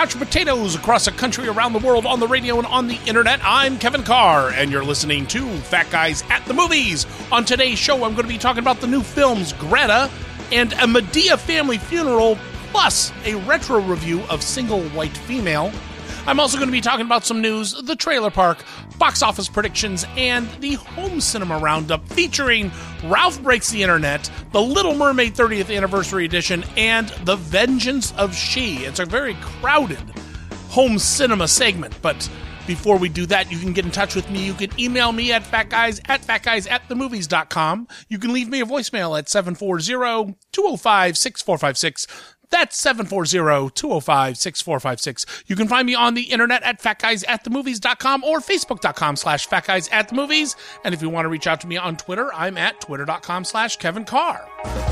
couch potatoes across the country, around the world, on the radio, and on the internet. I'm Kevin Carr, and you're listening to Fat Guys at the Movies. On today's show, I'm going to be talking about the new films Greta and a Madea family funeral, plus a retro review of Single White Female. I'm also going to be talking about some news, the trailer park, box office predictions, and the home cinema roundup featuring Ralph Breaks the Internet, The Little Mermaid 30th Anniversary Edition, and The Vengeance of She. It's a very crowded home cinema segment, but before we do that, you can get in touch with me. You can email me at fatguys@themovies.com. You can leave me a voicemail at 740-205-6456. That's 740-205-6456. You can find me on the internet at fatguysatthemovies.com or facebook.com/fatguysatthemovies. And if you want to reach out to me on Twitter, I'm at twitter.com/Kevin Carr.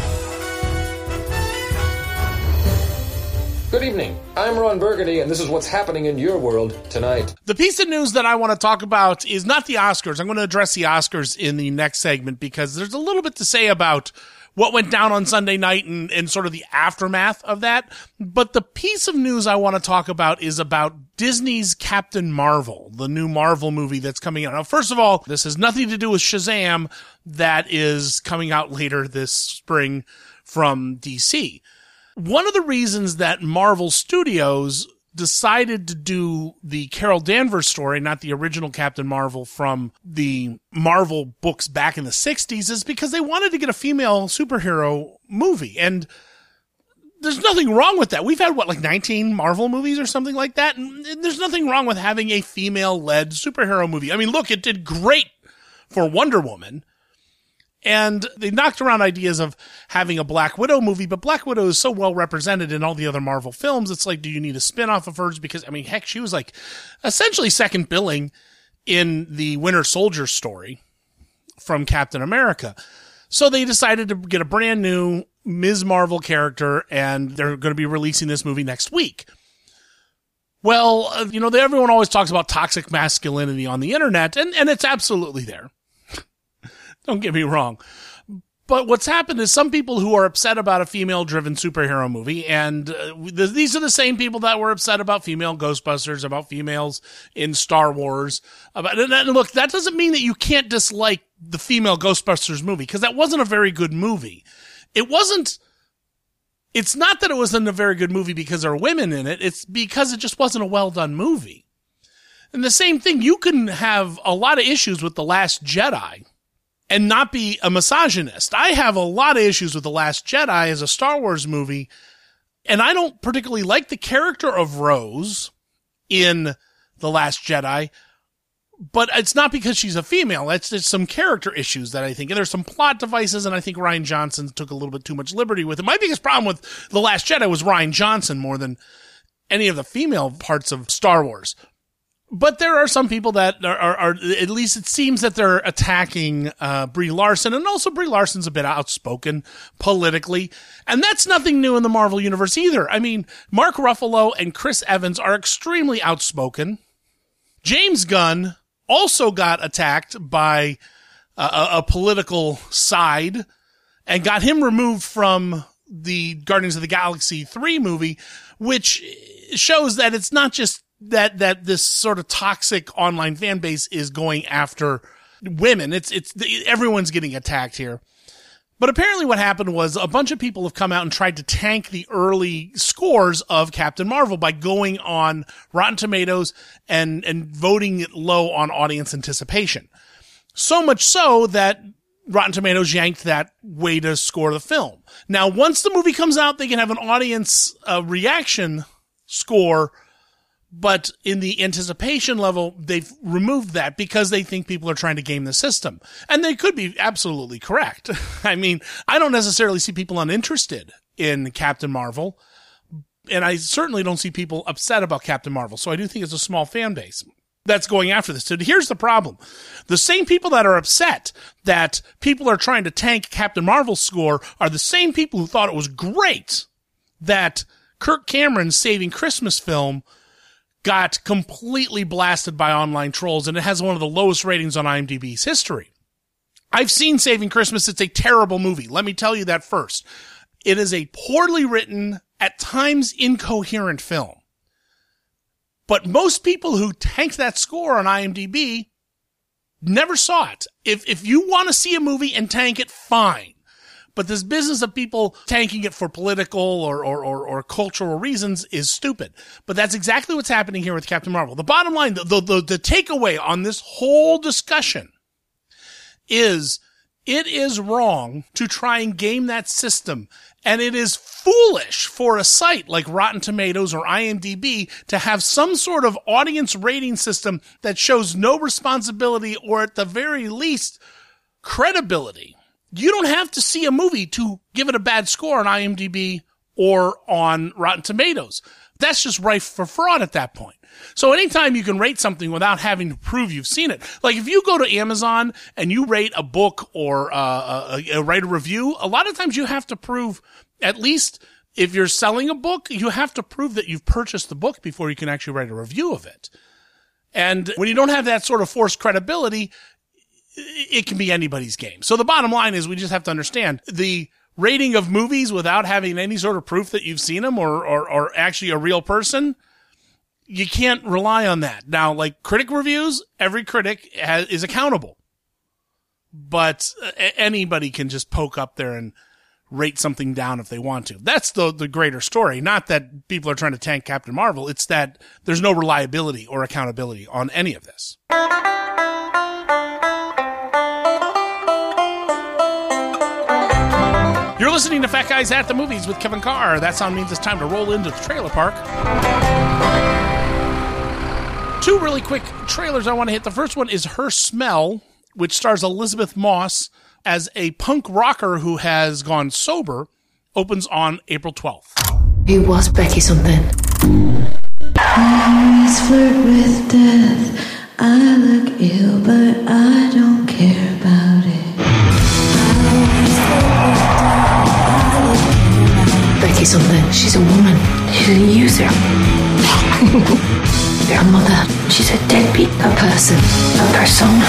Good evening. I'm Ron Burgundy, and this is what's happening in your world tonight. The piece of news that I want to talk about is not the Oscars. I'm going to address the Oscars in the next segment because there's a little bit to say about what went down on Sunday night and sort of the aftermath of that. But the piece of news I want to talk about is about Disney's Captain Marvel, the new Marvel movie that's coming out. Now, first of all, this has nothing to do with Shazam that is coming out later this spring from DC. One of the reasons that Marvel Studios decided to do the Carol Danvers story, not the original Captain Marvel from the Marvel books back in the 60s, is because they wanted to get a female superhero movie. And there's nothing wrong with that. We've had, 19 Marvel movies or something like that? And there's nothing wrong with having a female-led superhero movie. I mean, look, it did great for Wonder Woman. And they knocked around ideas of having a Black Widow movie, but Black Widow is so well represented in all the other Marvel films. It's like, do you need a spin-off of hers? Because, I mean, heck, she was essentially second billing in the Winter Soldier story from Captain America. So they decided to get a brand new Ms. Marvel character, and they're going to be releasing this movie next week. Well, everyone always talks about toxic masculinity on the internet, and it's absolutely there. Don't get me wrong. But what's happened is some people who are upset about a female-driven superhero movie, and these are the same people that were upset about female Ghostbusters, about females in Star Wars. And look, that doesn't mean that you can't dislike the female Ghostbusters movie, because that wasn't a very good movie. It's not that it wasn't a very good movie because there are women in it, it's because it just wasn't a well-done movie. And the same thing, you can have a lot of issues with The Last Jedi and not be a misogynist. I have a lot of issues with The Last Jedi as a Star Wars movie, and I don't particularly like the character of Rose in The Last Jedi, but it's not because she's a female. It's just some character issues that I think, and there's some plot devices, and I think Rian Johnson took a little bit too much liberty with it. My biggest problem with The Last Jedi was Rian Johnson more than any of the female parts of Star Wars. But there are some people that are at least it seems that they're attacking Brie Larson, and also Brie Larson's a bit outspoken politically, and that's nothing new in the Marvel Universe either. I mean, Mark Ruffalo and Chris Evans are extremely outspoken. James Gunn also got attacked by a political side and got him removed from the Guardians of the Galaxy 3 movie, which shows that it's not just that this sort of toxic online fan base is going after women. Everyone's getting attacked here. But apparently what happened was a bunch of people have come out and tried to tank the early scores of Captain Marvel by going on Rotten Tomatoes and voting it low on audience anticipation. So much so that Rotten Tomatoes yanked that way to score the film. Now, once the movie comes out, they can have an audience reaction score, but in the anticipation level, they've removed that because they think people are trying to game the system. And they could be absolutely correct. I mean, I don't necessarily see people uninterested in Captain Marvel, and I certainly don't see people upset about Captain Marvel. So I do think it's a small fan base that's going after this. So here's the problem. The same people that are upset that people are trying to tank Captain Marvel's score are the same people who thought it was great that Kirk Cameron's Saving Christmas film got completely blasted by online trolls, and it has one of the lowest ratings on IMDb's history. I've seen Saving Christmas. It's a terrible movie. Let me tell you that first. It is a poorly written, at times incoherent film. But most people who tanked that score on IMDb never saw it. If you want to see a movie and tank it, fine. But this business of people tanking it for political or cultural reasons is stupid. But that's exactly what's happening here with Captain Marvel. The bottom line, the takeaway on this whole discussion is it is wrong to try and game that system. And it is foolish for a site like Rotten Tomatoes or IMDb to have some sort of audience rating system that shows no responsibility or at the very least credibility. You don't have to see a movie to give it a bad score on IMDb or on Rotten Tomatoes. That's just rife for fraud at that point. So anytime you can rate something without having to prove you've seen it, like if you go to Amazon and you rate a book or write a review, a lot of times you have to prove, at least if you're selling a book, you have to prove that you've purchased the book before you can actually write a review of it. And when you don't have that sort of forced credibility, it can be anybody's game. So the bottom line is we just have to understand the rating of movies without having any sort of proof that you've seen them or actually a real person. You can't rely on that. Now, like critic reviews, every critic is accountable, but anybody can just poke up there and rate something down if they want to. That's the greater story. Not that people are trying to tank Captain Marvel. It's that there's no reliability or accountability on any of this. You're listening to Fat Guys at the Movies with Kevin Carr. That sound means it's time to roll into the trailer park. Two really quick trailers I want to hit. The first one is Her Smell, which stars Elizabeth Moss as a punk rocker who has gone sober, opens on April 12th. He was Becky something. I always flirt with death. I look ill, but I don't care about it. Becky something. She's a woman. She's a user. Your mother. She's a deadbeat. A person. A persona.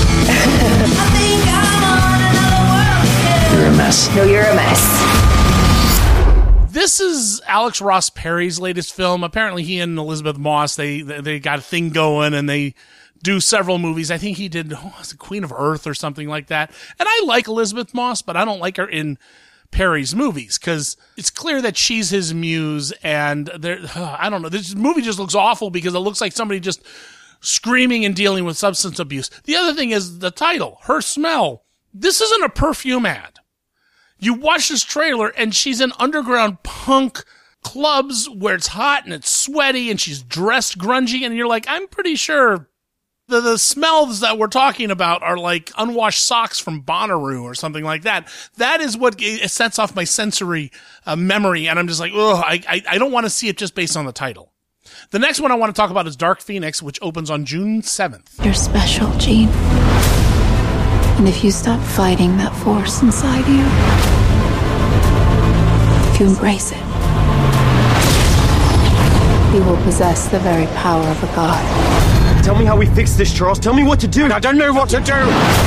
You're a mess. No, you're a mess. This is Alex Ross Perry's latest film. Apparently he and Elizabeth Moss, they got a thing going and they do several movies. I think he did the Queen of Earth or something like that. And I like Elizabeth Moss, but I don't like her in Perry's movies because it's clear that she's his muse, and I don't know. This movie just looks awful because it looks like somebody just screaming and dealing with substance abuse. The other thing is the title, Her Smell. This isn't a perfume ad. You watch this trailer and she's in underground punk clubs where it's hot and it's sweaty and she's dressed grungy, and you're like, I'm pretty sure the smells that we're talking about are like unwashed socks from Bonnaroo or something like that. That is what sets off my sensory memory, and I'm just like, ugh, I don't want to see it just based on the title. The next one I want to talk about is Dark Phoenix, which opens on June 7th. You're special, Jean. And if you stop fighting that force inside you, if you embrace it, you will possess the very power of a god. Tell me how we fix this, Charles. Tell me what to do. I don't know what to do.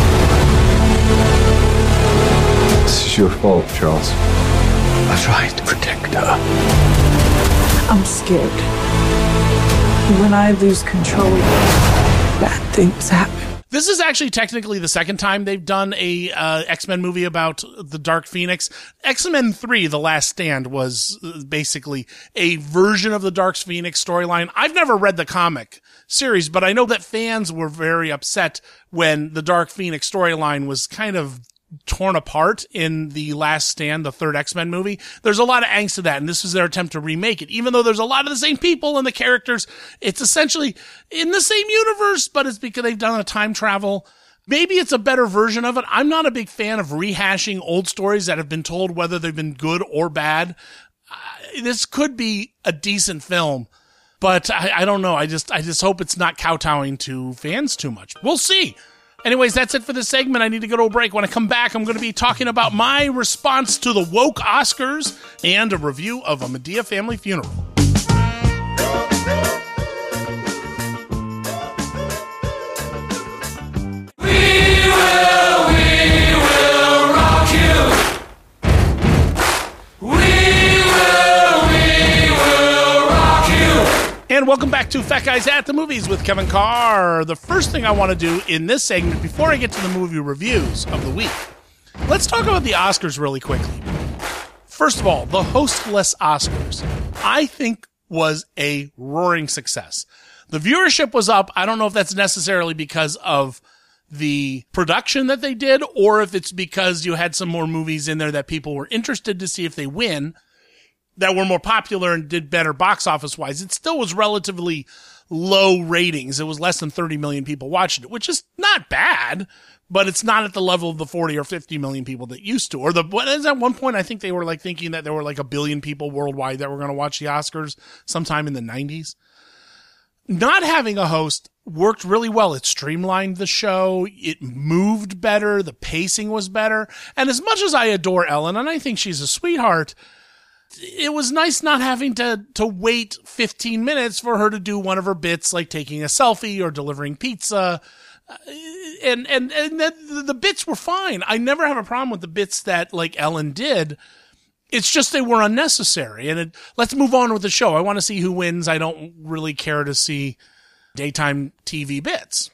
This is your fault, Charles. I tried to protect her. I'm scared. When I lose control, bad things happen. This is actually technically the second time they've done a X-Men movie about the Dark Phoenix. X-Men 3, The Last Stand, was basically a version of the Dark Phoenix storyline. I've never read the comic series, but I know that fans were very upset when the Dark Phoenix storyline was kind of torn apart in The Last Stand, the third X-Men movie. There's a lot of angst to that, and this is their attempt to remake it. Even though there's a lot of the same people and the characters, it's essentially in the same universe, but it's because they've done a time travel. Maybe it's a better version of it. I'm not a big fan of rehashing old stories that have been told, whether they've been good or bad. This could be a decent film, but I don't know. I just hope it's not kowtowing to fans too much. We'll see. Anyways, that's it for this segment. I need to go to a break. When I come back, I'm going to be talking about my response to the woke Oscars and a review of A Medea Family Funeral. We will rock you. We will rock you. And welcome back to Fat Guys at the Movies with Kevin Carr. The first thing I want to do in this segment, before I get to the movie reviews of the week, let's talk about the Oscars really quickly. First of all, the hostless Oscars, I think, was a roaring success. The viewership was up. I don't know if that's necessarily because of the production that they did, or if it's because you had some more movies in there that people were interested to see if they win, that were more popular and did better box office wise. It still was relatively low ratings. It was less than 30 million people watching it, which is not bad, but it's not at the level of the 40 or 50 million people that used to. Or at one point, I think they were like thinking that there were like 1 billion people worldwide that were going to watch the Oscars sometime in the 90s. Not having a host worked really well. It streamlined the show. It moved better. The pacing was better. And as much as I adore Ellen, and I think she's a sweetheart, it was nice not having to wait 15 minutes for her to do one of her bits, like taking a selfie or delivering pizza. And the bits were fine. I never have a problem with the bits that like Ellen did. It's just they were unnecessary. And let's move on with the show. I want to see who wins. I don't really care to see daytime TV bits.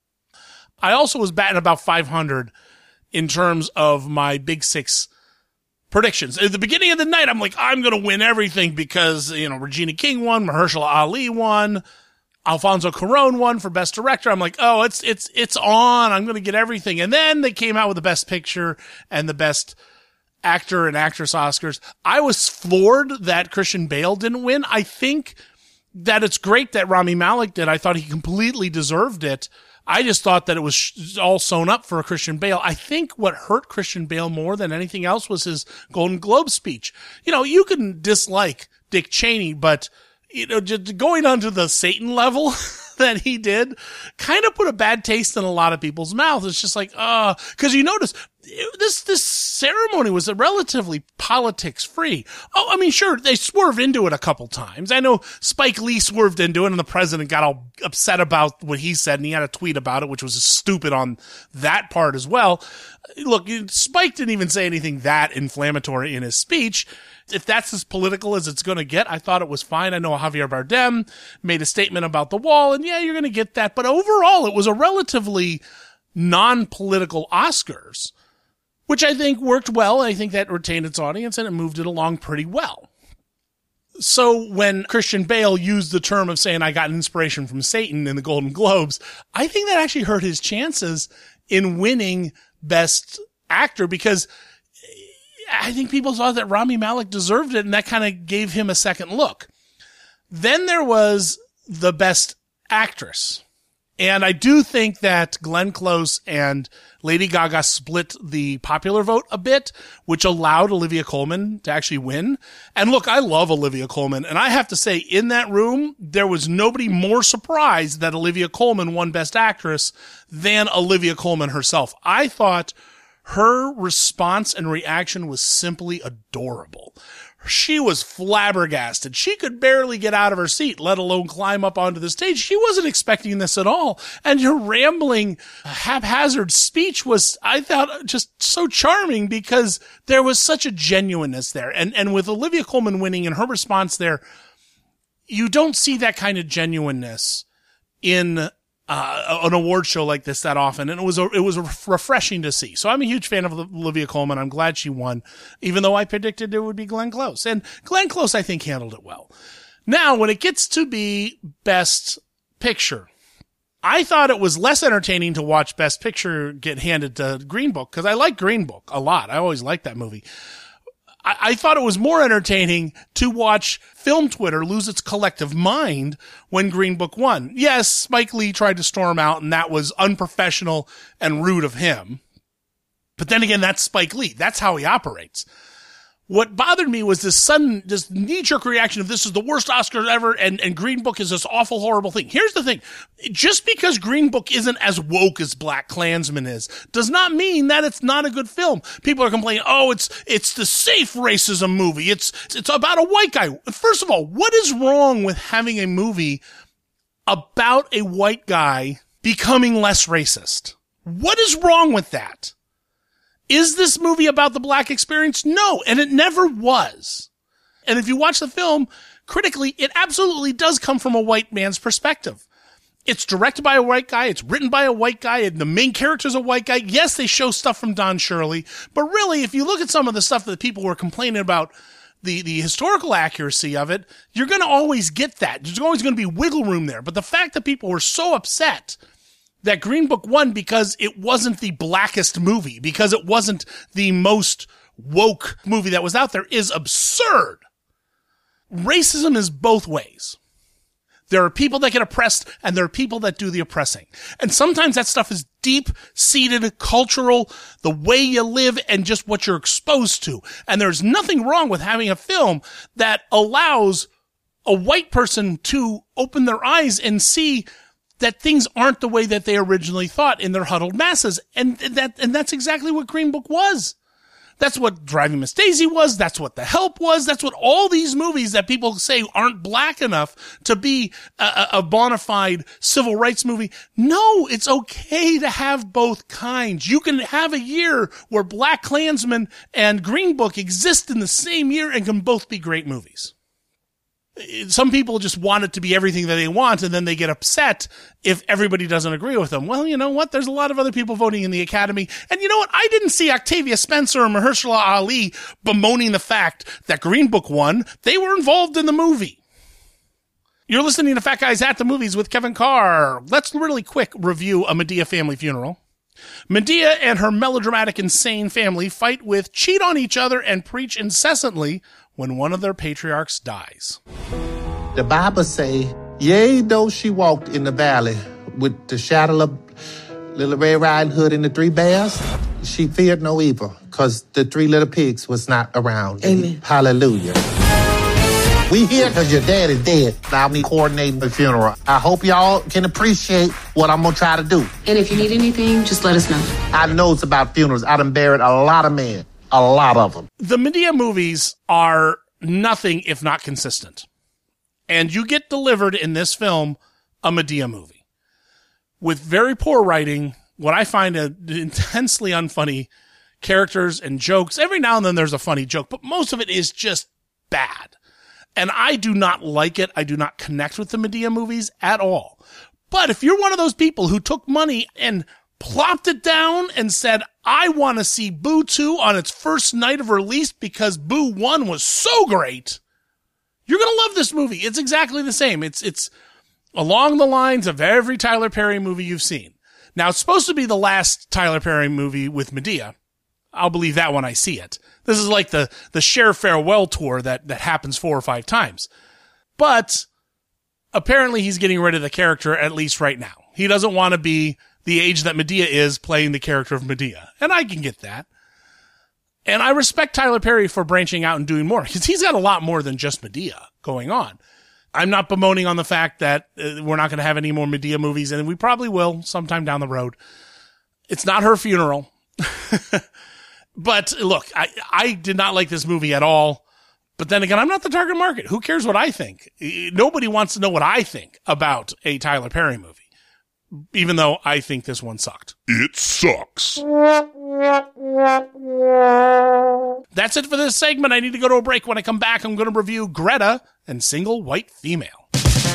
I also was batting about 500 in terms of my Big Six predictions. At the beginning of the night, I'm like, I'm going to win everything because, Regina King won, Mahershala Ali won, Alfonso Cuarón won for Best Director. I'm like, oh, it's on. I'm going to get everything. And then they came out with the Best Picture and the Best Actor and Actress Oscars. I was floored that Christian Bale didn't win. I think that it's great that Rami Malek did. I thought he completely deserved it. I just thought that it was all sewn up for Christian Bale. I think what hurt Christian Bale more than anything else was his Golden Globe speech. You can dislike Dick Cheney, but, just going onto the Satan level that he did kind of put a bad taste in a lot of people's mouths. It's just like, cause you notice this ceremony was relatively politics free. Oh, I mean, sure, they swerved into it a couple times. I know Spike Lee swerved into it and the president got all upset about what he said and he had a tweet about it, which was stupid on that part as well. Look, Spike didn't even say anything that inflammatory in his speech. If that's as political as it's going to get, I thought it was fine. I know Javier Bardem made a statement about the wall, and yeah, you're going to get that. But overall, it was a relatively non-political Oscars, which I think worked well. I think that retained its audience, and it moved it along pretty well. So when Christian Bale used the term of saying, I got inspiration from Satan in the Golden Globes, I think that actually hurt his chances in winning Best Actor, because I think people thought that Rami Malek deserved it, and that kind of gave him a second look. Then there was the Best Actress. And I do think that Glenn Close and Lady Gaga split the popular vote a bit, which allowed Olivia Colman to actually win. And look, I love Olivia Colman, and I have to say, in that room, there was nobody more surprised that Olivia Colman won Best Actress than Olivia Colman herself. I thought her response and reaction was simply adorable. She was flabbergasted. She could barely get out of her seat, let alone climb up onto the stage. She wasn't expecting this at all. And her rambling, haphazard speech was, I thought, just so charming because there was such a genuineness there. And with Olivia Colman winning and her response there, you don't see that kind of genuineness in an award show like this that often, and it was refreshing to see. So I'm a huge fan of Olivia Colman. I'm glad she won, even though I predicted it would be Glenn Close. And Glenn Close, I think, handled it well. Now, when it gets to be Best Picture, I thought it was less entertaining to watch Best Picture get handed to Green Book, because I like Green Book a lot. I always liked that movie. I thought it was more entertaining to watch film Twitter lose its collective mind when Green Book won. Yes, Spike Lee tried to storm out, and that was unprofessional and rude of him. But then again, that's Spike Lee. That's how he operates. What bothered me was this sudden, this knee-jerk reaction of this is the worst Oscar ever, and Green Book is this awful, horrible thing. Here's the thing. Just because Green Book isn't as woke as Black Klansman is, does not mean that it's not a good film. People are complaining, oh, it's the safe racism movie. It's about a white guy. First of all, what is wrong with having a movie about a white guy becoming less racist? What is wrong with that? Is this movie about the black experience? No, and it never was. And if you watch the film, critically, it absolutely does come from a white man's perspective. It's directed by a white guy. It's written by a white guy. And the main character's a white guy. Yes, they show stuff from Don Shirley. But really, if you look at some of the stuff that people were complaining about, the historical accuracy of it, you're going to always get that. There's always going to be wiggle room there. But the fact that people were so upset that Green Book won because it wasn't the blackest movie, because it wasn't the most woke movie that was out there, is absurd. Racism is both ways. There are people that get oppressed, and there are people that do the oppressing. And sometimes that stuff is deep-seated, cultural, the way you live, and just what you're exposed to. And there's nothing wrong with having a film that allows a white person to open their eyes and see that things aren't the way that they originally thought in their huddled masses. And that's exactly what Green Book was. That's what Driving Miss Daisy was. That's what The Help was. That's what all these movies that people say aren't black enough to be a bona fide civil rights movie. No, it's okay to have both kinds. You can have a year where Black Klansman and Green Book exist in the same year and can both be great movies. Some people just want it to be everything that they want, and then they get upset if everybody doesn't agree with them. Well, you know what? There's a lot of other people voting in the Academy. And you know what? I didn't see Octavia Spencer or Mahershala Ali bemoaning the fact that Green Book won. They were involved in the movie. You're listening to Fat Guys at the Movies with Kevin Carr. Let's really quick review A Madea Family Funeral. Madea and her melodramatic, insane family fight with, cheat on each other, and preach incessantly when one of their patriarchs dies. The Bible say, yea, though she walked in the valley with the shadow of Little Red Riding Hood and the three bears, she feared no evil, because the three little pigs was not around. Amen. Hallelujah. We here because your dad is dead. Now me coordinating the funeral. I hope y'all can appreciate what I'm going to try to do. And if you need anything, just let us know. I know it's about funerals. I done buried a lot of men. A lot of them. The Madea movies are nothing if not consistent. And you get delivered in this film a Madea movie with very poor writing, what I find intensely unfunny characters and jokes. Every now and then there's a funny joke, but most of it is just bad. And I do not like it. I do not connect with the Madea movies at all. But if you're one of those people who took money and plopped it down and said, I want to see Boo 2 on its first night of release because Boo 1 was so great, you're going to love this movie. It's exactly the same. It's along the lines of every Tyler Perry movie you've seen. Now, it's supposed to be the last Tyler Perry movie with Madea. I'll believe that when I see it. This is like the Cher farewell tour that happens 4 or 5 times. But apparently he's getting rid of the character, at least right now. He doesn't want to be the age that Madea is playing the character of Madea. And I can get that. And I respect Tyler Perry for branching out and doing more, because he's got a lot more than just Madea going on. I'm not bemoaning on the fact that we're not going to have any more Madea movies, and we probably will sometime down the road. It's not her funeral. But look, I did not like this movie at all. But then again, I'm not the target market. Who cares what I think? Nobody wants to know what I think about a Tyler Perry movie. Even though I think this one sucked. It sucks. That's it for this segment. I need to go to a break. When I come back, I'm going to review Greta and Single White Female.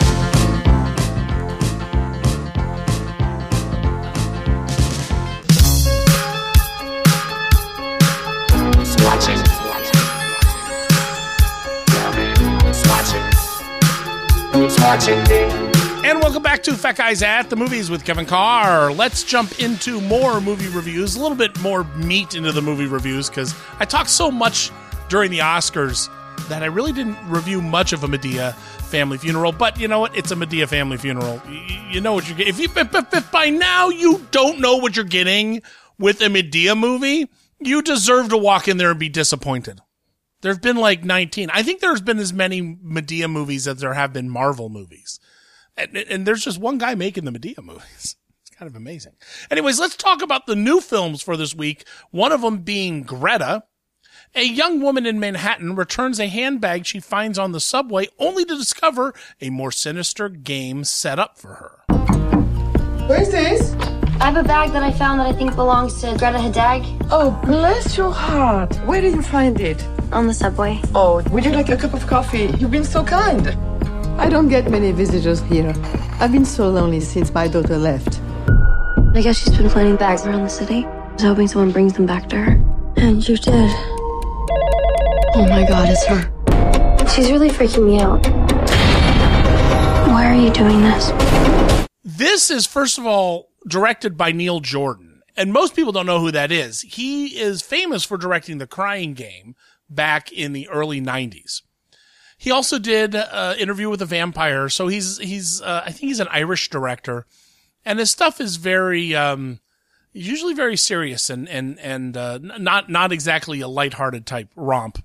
And welcome back to Fat Guys at the Movies with Kevin Carr. Let's jump into more movie reviews, a little bit more meat into the movie reviews, because I talked so much during the Oscars that I really didn't review much of A Madea Family Funeral. But you know what? It's A Madea Family Funeral. You know what you're getting. If by now you don't know what you're getting with a Madea movie, you deserve to walk in there and be disappointed. There have been like 19. I think there's been as many Madea movies as there have been Marvel movies. And there's just one guy making the Madea movies. It's kind of amazing. Anyways, let's talk about the new films for this week. One of them being Greta. A young woman in Manhattan returns a handbag she finds on the subway only to discover a more sinister game set up for her. Where's this? I have a bag that I found that I think belongs to Greta Hadag. Oh, bless your heart. Where did you find it? on the subway. Oh, would you like a cup of coffee? You've been so kind. I don't get many visitors here. I've been so lonely since my daughter left. I guess she's been planting bags around the city. I was hoping someone brings them back to her. And you did. Oh my God, it's her. She's really freaking me out. Why are you doing this? This is, first of all, directed by Neil Jordan. And most people don't know who that is. He is famous for directing The Crying Game back in the early 90s. He also did Interview with a Vampire. So he's I think he's an Irish director. And his stuff is very, usually very serious and not exactly a lighthearted type romp.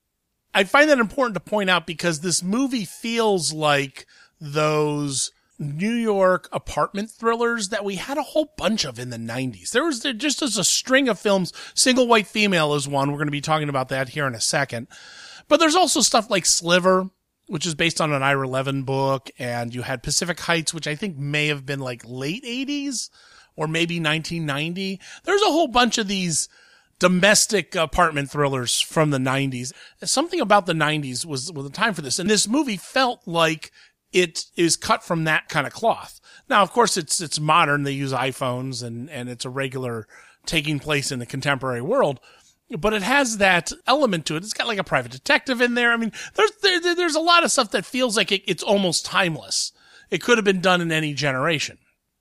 I find that important to point out because this movie feels like those New York apartment thrillers that we had a whole bunch of in the 90s. There just as a string of films. Single White Female is one. We're going to be talking about that here in a second. But there's also stuff like Sliver, which is based on an Ira Levin book, and you had Pacific Heights, which I think may have been like late 80s or maybe 1990. There's a whole bunch of these domestic apartment thrillers from the 90s. Something about the 90s was the time for this, and this movie felt like it is cut from that kind of cloth. Now, of course, it's modern. They use iPhones, and it's a regular taking place in the contemporary world. But it has that element to it. It's got like a private detective in there. I mean, there's a lot of stuff that feels like it's almost timeless. It could have been done in any generation.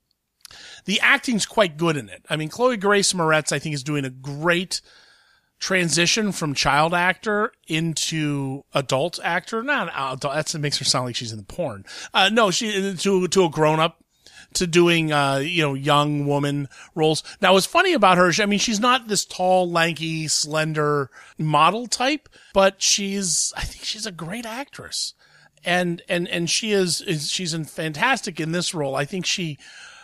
The acting's quite good in it. I mean, Chloe Grace Moretz, I think, is doing a great transition from child actor into adult actor. Not adult. That makes her sound like she's in the porn. No, she to a grown up. To doing, young woman roles. Now, what's funny about her, I mean, she's not this tall, lanky, slender model type, but I think she's a great actress. And she's fantastic in this role. I think she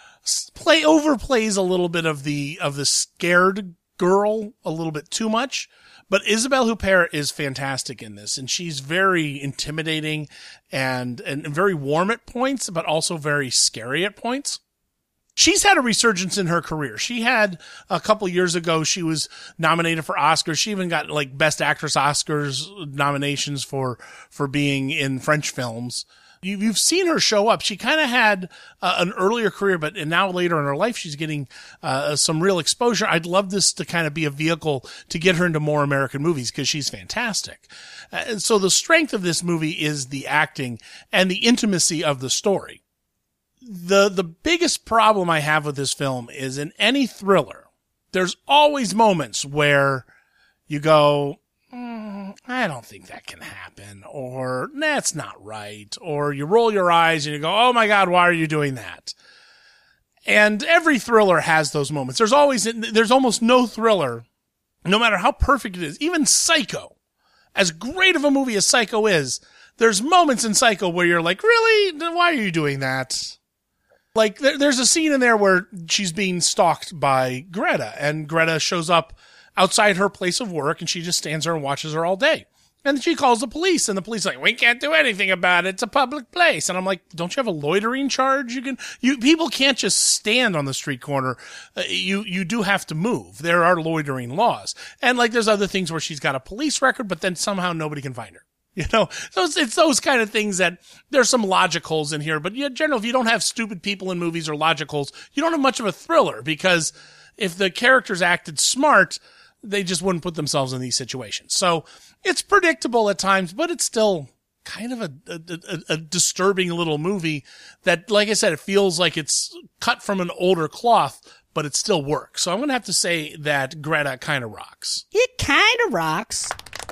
overplays a little bit of the scared girl a little bit too much. But Isabelle Huppert is fantastic in this, and she's very intimidating and very warm at points, but also very scary at points. She's had a resurgence in her career. She had a couple years ago, she was nominated for Oscars. She even got like Best Actress Oscars nominations for being in French films. You've seen her show up. She kind of had an earlier career, but now later in her life, she's getting some real exposure. I'd love this to kind of be a vehicle to get her into more American movies because she's fantastic. And so the strength of this movie is the acting and the intimacy of the story. The biggest problem I have with this film is in any thriller, there's always moments where you go, I don't think that can happen, or that's not right, or you roll your eyes and you go, oh my God, why are you doing that? And every thriller has those moments. There's almost no thriller, no matter how perfect it is, even Psycho, as great of a movie as Psycho is, there's moments in Psycho where you're like, really? Why are you doing that? Like, there's a scene in there where she's being stalked by Greta, and Greta shows up outside her place of work, and she just stands there and watches her all day. And she calls the police, and the police are like, we can't do anything about it. It's a public place. And I'm like, don't you have a loitering charge? People can't just stand on the street corner. You do have to move. There are loitering laws. And like, there's other things where she's got a police record, but then somehow nobody can find her. So it's those kind of things that there's some logic holes in here. But in general, if you don't have stupid people in movies or logic holes, you don't have much of a thriller, because if the characters acted smart, they just wouldn't put themselves in these situations. So it's predictable at times, but it's still kind of a disturbing little movie that, like I said, it feels like it's cut from an older cloth, but it still works. So I'm going to have to say that Greta kind of rocks. It kind of rocks.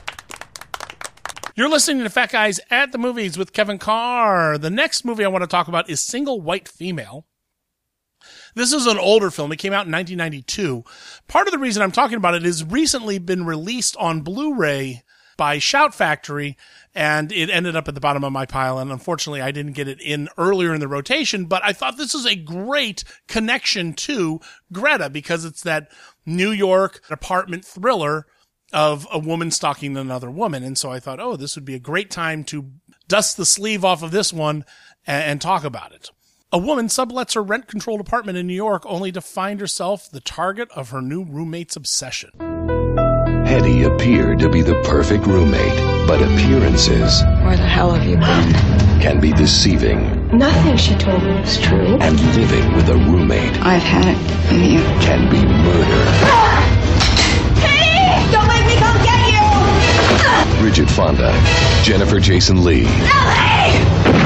You're listening to Fat Guys at the Movies with Kevin Carr. The next movie I want to talk about is Single White Female. This is an older film. It came out in 1992. Part of the reason I'm talking about it is recently been released on Blu-ray by Shout Factory, and it ended up at the bottom of my pile, and unfortunately I didn't get it in earlier in the rotation, but I thought this is a great connection to Greta, because it's that New York apartment thriller of a woman stalking another woman, and so I thought, oh, this would be a great time to dust the sleeve off of this one and talk about it. A woman sublets her rent-controlled apartment in New York only to find herself the target of her new roommate's obsession. Hey, Hetty appeared to be the perfect roommate, but appearances... Where the hell have you been? ...can be deceiving. Nothing she told me was true. And living with a roommate... I've had it from you. ...can be murder. Hey! Don't make me come get you! Bridget Fonda, Jennifer Jason Leigh. Ellie!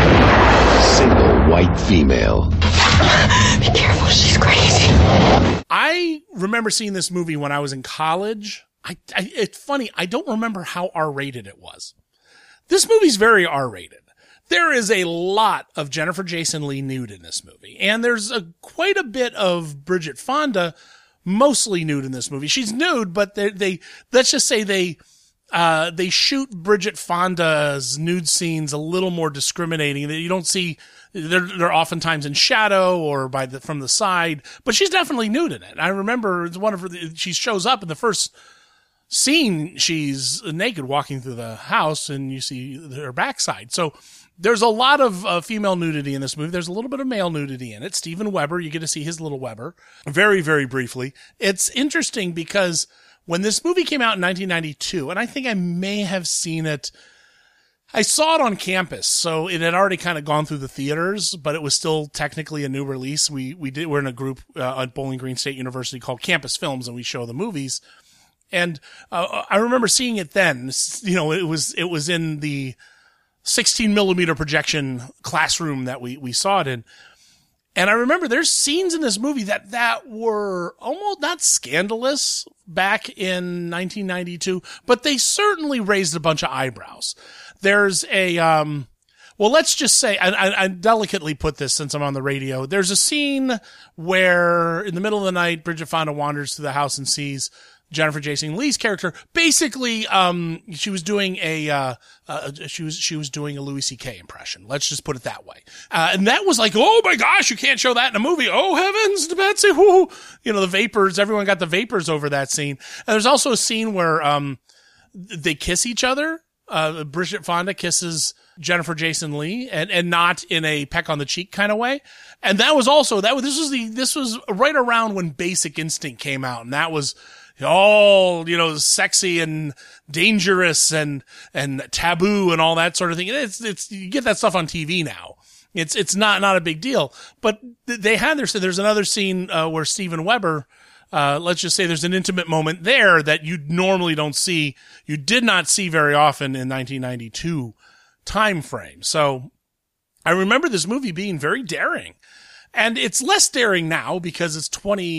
Single white female. Be careful, she's crazy. I remember seeing this movie when I was in college. It's funny, I don't remember how R-rated it was. This movie's very R-rated. There is a lot of Jennifer Jason Leigh nude in this movie, and there's quite a bit of Bridget Fonda mostly nude in this movie. She's nude, but they let's just say they shoot Bridget Fonda's nude scenes a little more discriminating. You don't see, they're oftentimes in shadow or from the side, but she's definitely nude in it. I remember it's one of her, she shows up in the first scene, she's naked walking through the house and you see her backside. So there's a lot of female nudity in this movie. There's a little bit of male nudity in it. Steven Weber, you get to see his little Weber very, very briefly. It's interesting because when this movie came out in 1992, and I think I may have seen it, I saw it on campus, so it had already kind of gone through the theaters, but it was still technically a new release. We're in a group at Bowling Green State University called Campus Films, and we show the movies. And I remember seeing it then. You know, it was in the 16 millimeter projection classroom that we saw it in. And I remember there's scenes in this movie that were almost not scandalous back in 1992, but they certainly raised a bunch of eyebrows. There's a, well, let's just say, I delicately put this since I'm on the radio. There's a scene where in the middle of the night, Bridget Fonda wanders to the house and sees Jennifer Jason Leigh's character. Basically, she was doing a Louis C.K. impression. Let's just put it that way. And that was like, oh my gosh, you can't show that in a movie. Oh heavens, Betsy, whoo. You know, the vapors, everyone got the vapors over that scene. And there's also a scene where, they kiss each other. Bridget Fonda kisses Jennifer Jason Leigh and not in a peck on the cheek kind of way. And that was also, this was right around when Basic Instinct came out. And that was, all, you know, sexy and dangerous and taboo and all that sort of thing. It's, you get that stuff on TV now. It's not a big deal, but they had there's another scene, where Steven Weber, let's just say there's an intimate moment there that you normally don't see. You did not see very often in 1992 time frame. So I remember this movie being very daring. And it's less daring now because it's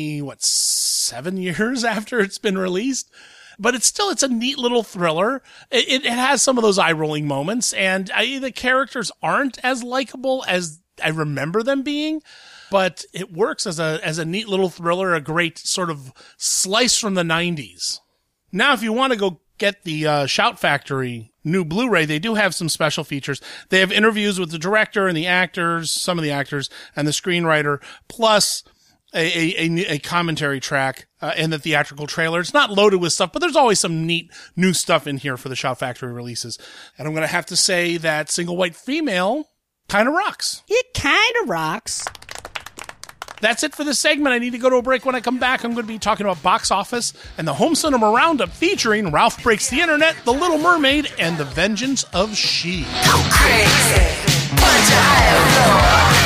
7 years after it's been released. But it's a neat little thriller. It has some of those eye-rolling moments, and the characters aren't as likable as I remember them being. But it works as a neat little thriller, a great sort of slice from the 90s. Now, if you want to go get the Shout Factory new Blu-ray, they do have some special features. They have interviews with the director and the actors, some of the actors, and the screenwriter, plus a commentary track and the theatrical trailer. It's not loaded with stuff, but there's always some neat new stuff in here for the Shout Factory releases. And I'm going to have to say that Single White Female kind of rocks. It kind of rocks. That's it for this segment. I need to go to a break. When I come back, I'm going to be talking about box office and the home cinema roundup featuring Ralph Breaks the Internet, The Little Mermaid, and The Vengeance of She. Go crazy. Bunch of high.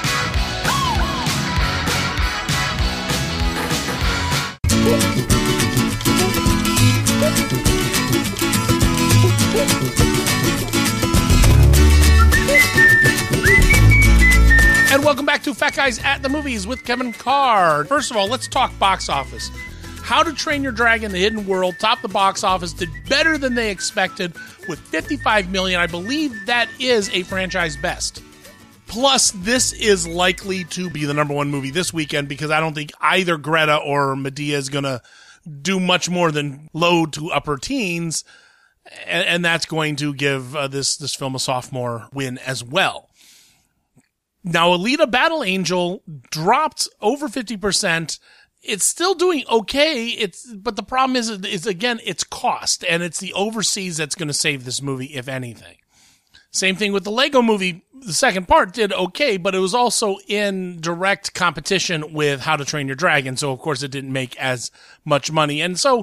And welcome back to Fat Guys at the Movies with Kevin Carr. First of all, let's talk box office. How to Train Your Dragon: The Hidden World topped the box office, did better than they expected with $55 million. I believe that is a franchise best. Plus, this is likely to be the number one movie this weekend because I don't think either Greta or Medea is going to do much more than load to upper teens. And that's going to give this film a sophomore win as well. Now, Alita Battle Angel dropped over 50%. It's still doing okay. But the problem is again, it's cost, and it's the overseas that's going to save this movie, if anything. Same thing with the Lego Movie. The second part did okay, but it was also in direct competition with How to Train Your Dragon. So of course it didn't make as much money. And so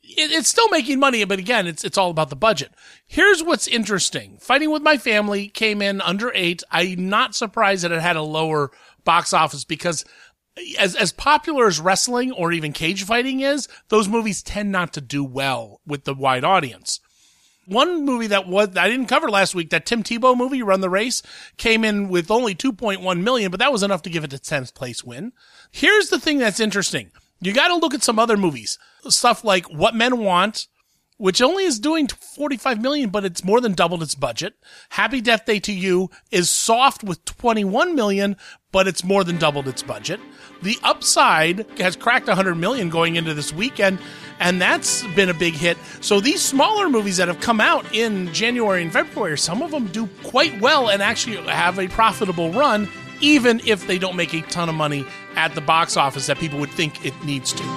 it's still making money, but again, it's all about the budget. Here's what's interesting. Fighting with My Family came in under 8. I'm not surprised that it had a lower box office because as popular as wrestling or even cage fighting is, those movies tend not to do well with the wide audience. One movie that I didn't cover last week, that Tim Tebow movie, Run the Race, came in with only 2.1 million, but that was enough to give it a 10th place win. Here's the thing that's interesting. You got to look at some other movies. Stuff like What Men Want, which only is doing 45 million, but it's more than doubled its budget. Happy Death Day to You is soft with 21 million, but it's more than doubled its budget. The Upside has cracked 100 million going into this weekend, and that's been a big hit. So these smaller movies that have come out in January and February, some of them do quite well and actually have a profitable run, even if they don't make a ton of money at the box office that people would think it needs to.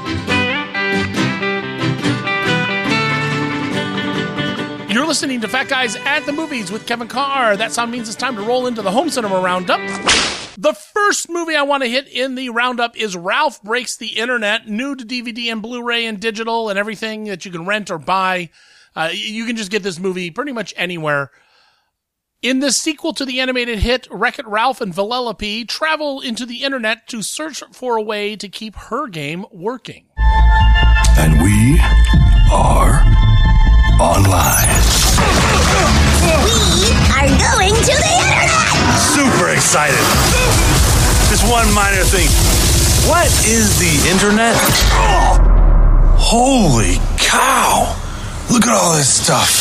You're listening to Fat Guys at the Movies with Kevin Carr. That sound means it's time to roll into the Home Cinema Roundup. The first movie I want to hit in the roundup is Ralph Breaks the Internet, new to DVD and Blu-ray and digital and everything that you can rent or buy. You can just get this movie pretty much anywhere. In this sequel to the animated hit, Wreck-It Ralph and Vanellope travel into the internet to search for a way to keep her game working. And we are online. We are going to the internet! Super excited. Just one minor thing. What is the internet? Oh, holy cow. Look at all this stuff.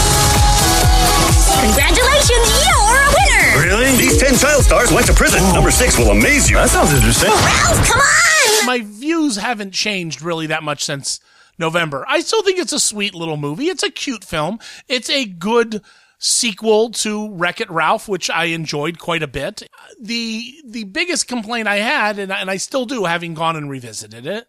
Congratulations, you're a winner! Really? These 10 child stars went to prison. Ooh. Number 6 will amaze you. That sounds interesting. Ralph, come on! My views haven't changed really that much since November. I still think it's a sweet little movie. It's a cute film. It's a good sequel to Wreck-It Ralph, which I enjoyed quite a bit. The biggest complaint I had, and I still do, having gone and revisited it,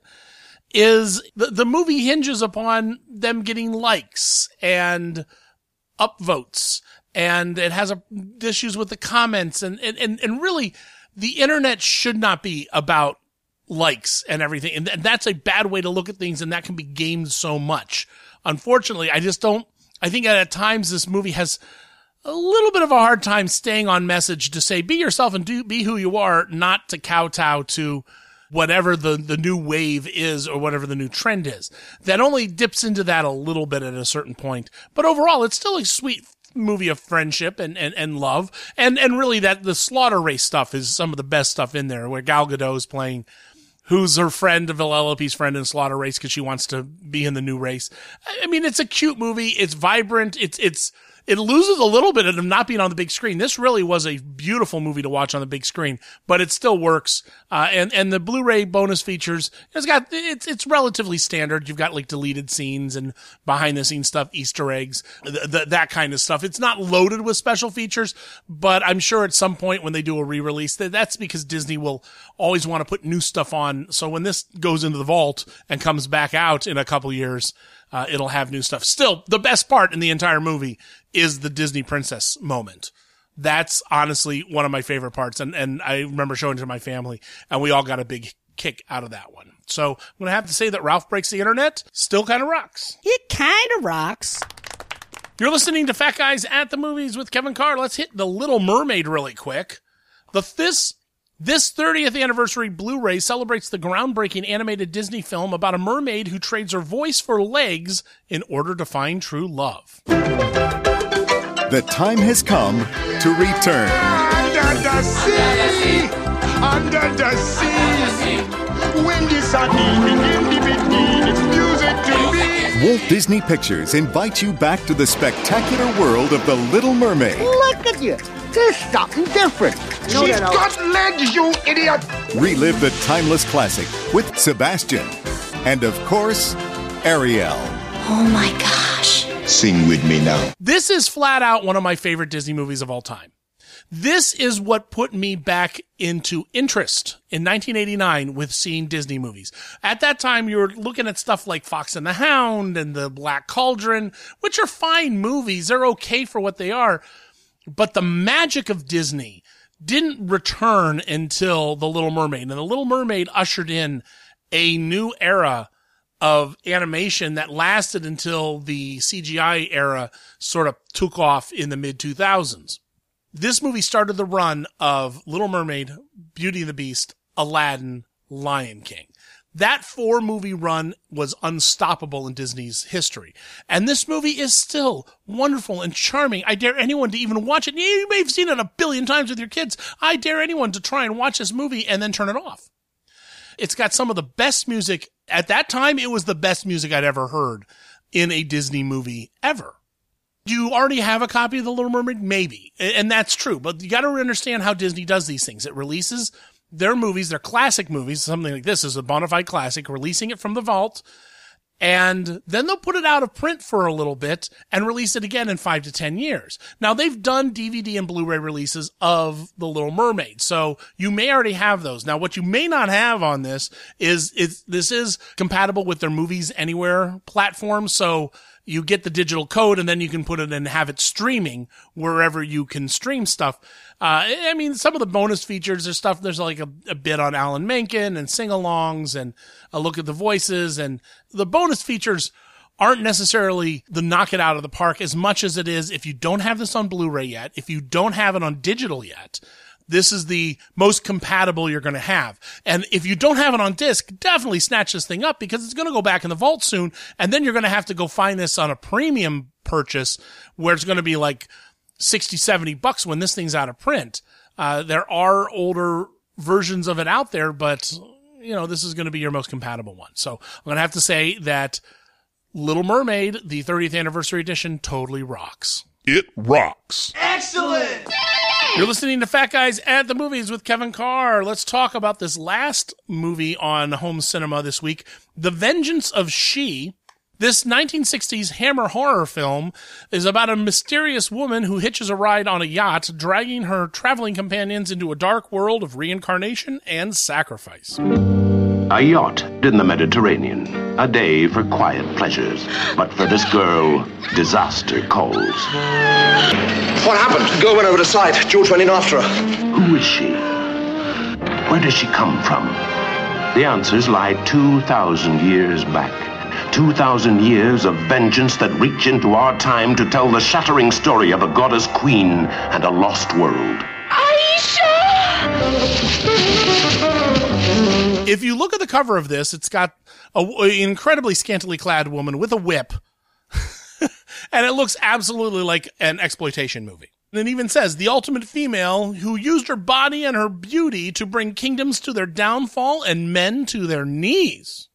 is the movie hinges upon them getting likes and upvotes, and it has issues with the comments, and really, the internet should not be about likes and everything, and that's a bad way to look at things, and that can be gamed so much. Unfortunately, I think at times this movie has a little bit of a hard time staying on message to say, be yourself and be who you are, not to kowtow to whatever the new wave is or whatever the new trend is. That only dips into that a little bit at a certain point. But overall, it's still a sweet movie of friendship and love. And really that the Slaughter Race stuff is some of the best stuff in there, where Gal Gadot is playing who's her friend, Vanellope's friend in Slaughter Race, because she wants to be in the new race. I mean, it's a cute movie. It's vibrant. It loses a little bit of not being on the big screen. This really was a beautiful movie to watch on the big screen, but it still works. And the Blu-ray bonus features, it's relatively standard. You've got like deleted scenes and behind the scenes stuff, Easter eggs, that kind of stuff. It's not loaded with special features, but I'm sure at some point when they do a re-release, that's because Disney will always want to put new stuff on. So when this goes into the vault and comes back out in a couple years, it'll have new stuff. Still, the best part in the entire movie is the Disney princess moment. That's honestly one of my favorite parts. And I remember showing it to my family, and we all got a big kick out of that one. So I'm going to have to say that Ralph Breaks the Internet still kind of rocks. It kind of rocks. You're listening to Fat Guys at the Movies with Kevin Carr. Let's hit The Little Mermaid really quick. This 30th anniversary Blu-ray celebrates the groundbreaking animated Disney film about a mermaid who trades her voice for legs in order to find true love. The time has come to return. Under the sea, under the sea, when the sun it's music to me. Walt Disney Pictures invites you back to the spectacular world of The Little Mermaid. Look at you. There's something different. She's got legs, you idiot! Relive the timeless classic with Sebastian. And of course, Ariel. Oh my gosh. Sing with me now. This is flat out one of my favorite Disney movies of all time. This is what put me back into interest in 1989 with seeing Disney movies. At that time, you were looking at stuff like Fox and the Hound and The Black Cauldron, which are fine movies. They're okay for what they are. But the magic of Disney didn't return until The Little Mermaid. And The Little Mermaid ushered in a new era of animation that lasted until the CGI era sort of took off in the mid-2000s. This movie started the run of Little Mermaid, Beauty and the Beast, Aladdin, Lion King. That 4-movie run was unstoppable in Disney's history. And this movie is still wonderful and charming. I dare anyone to even watch it. You may have seen it a billion times with your kids. I dare anyone to try and watch this movie and then turn it off. It's got some of the best music. At that time, it was the best music I'd ever heard in a Disney movie ever. Do you already have a copy of The Little Mermaid? Maybe. And that's true. But you got to understand how Disney does these things. It releases their movies, their classic movies, something like this is a bona fide classic, releasing it from the vault. And then they'll put it out of print for a little bit and release it again in 5 to 10 years. Now, they've done DVD and Blu-ray releases of The Little Mermaid, so you may already have those. Now, what you may not have on this is this is compatible with their Movies Anywhere platform, so you get the digital code and then you can put it and have it streaming wherever you can stream stuff. I mean, some of the bonus features, there's like a bit on Alan Menken and sing-alongs and a look at the voices, and the bonus features aren't necessarily the knock it out of the park as much as it is if you don't have this on Blu-ray yet, if you don't have it on digital yet, this is the most compatible you're going to have. And if you don't have it on disc, definitely snatch this thing up because it's going to go back in the vault soon. And then you're going to have to go find this on a premium purchase where it's going to be like $60, $70 when this thing's out of print. There are older versions of it out there, but this is going to be your most compatible one. So I'm going to have to say that Little Mermaid, the 30th anniversary edition, totally rocks. It rocks. Excellent! You're listening to Fat Guys at the Movies with Kevin Carr. Let's talk about this last movie on home cinema this week, The Vengeance of She. This 1960s Hammer horror film is about a mysterious woman who hitches a ride on a yacht, dragging her traveling companions into a dark world of reincarnation and sacrifice. A yacht in the Mediterranean, a day for quiet pleasures. But for this girl, disaster calls. What happened? Girl went over the side. George went in after her. Who is she? Where does she come from? The answers lie 2,000 years back. 2,000 years of vengeance that reach into our time to tell the shattering story of a goddess queen and a lost world. If you look at the cover of this, it's got an incredibly scantily clad woman with a whip. And it looks absolutely like an exploitation movie. And it even says, the ultimate female who used her body and her beauty to bring kingdoms to their downfall and men to their knees.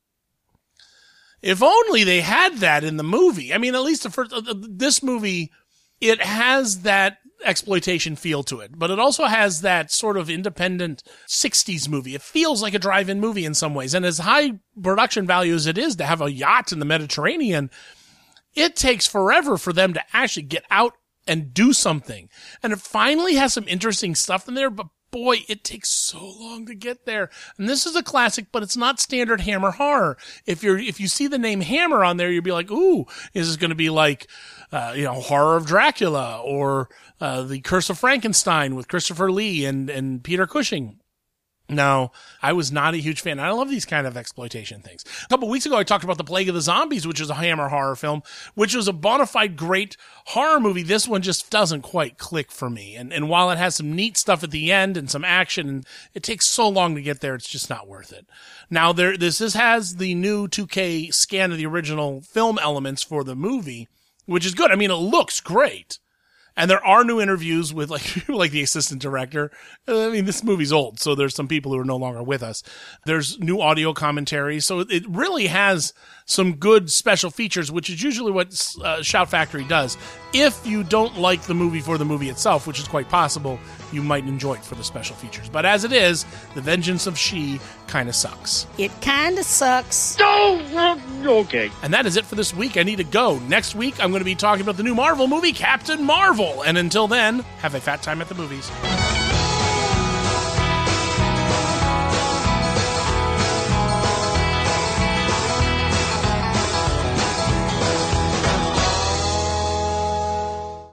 If only they had that in the movie. I mean, at least this movie, it has that exploitation feel to it, but it also has that sort of independent 60s movie. It feels like a drive-in movie in some ways. And as high production value as it is to have a yacht in the Mediterranean, it takes forever for them to actually get out and do something. And it finally has some interesting stuff in there, but boy, it takes so long to get there. And this is a classic, but it's not standard Hammer horror. If you see the name Hammer on there, you'll be like, ooh, is this going to be like, Horror of Dracula or The Curse of Frankenstein with Christopher Lee and Peter Cushing? No, I was not a huge fan. I love these kind of exploitation things. A couple weeks ago, I talked about The Plague of the Zombies, which is a Hammer horror film, which was a bona fide great horror movie. This one just doesn't quite click for me. And while it has some neat stuff at the end and some action, and it takes so long to get there, it's just not worth it. Now, this has the new 2K scan of the original film elements for the movie, which is good. I mean, it looks great. And there are new interviews with like the assistant director. I mean, this movie's old, so there's some people who are no longer with us. There's new audio commentary. So it really has some good special features, which is usually what Shout Factory does. If you don't like the movie for the movie itself, which is quite possible, you might enjoy it for the special features. But as it is, The Vengeance of She kind of sucks. It kind of sucks. Okay. And that is it for this week. I need to go. Next week, I'm going to be talking about the new Marvel movie, Captain Marvel. And until then, have a fat time at the movies.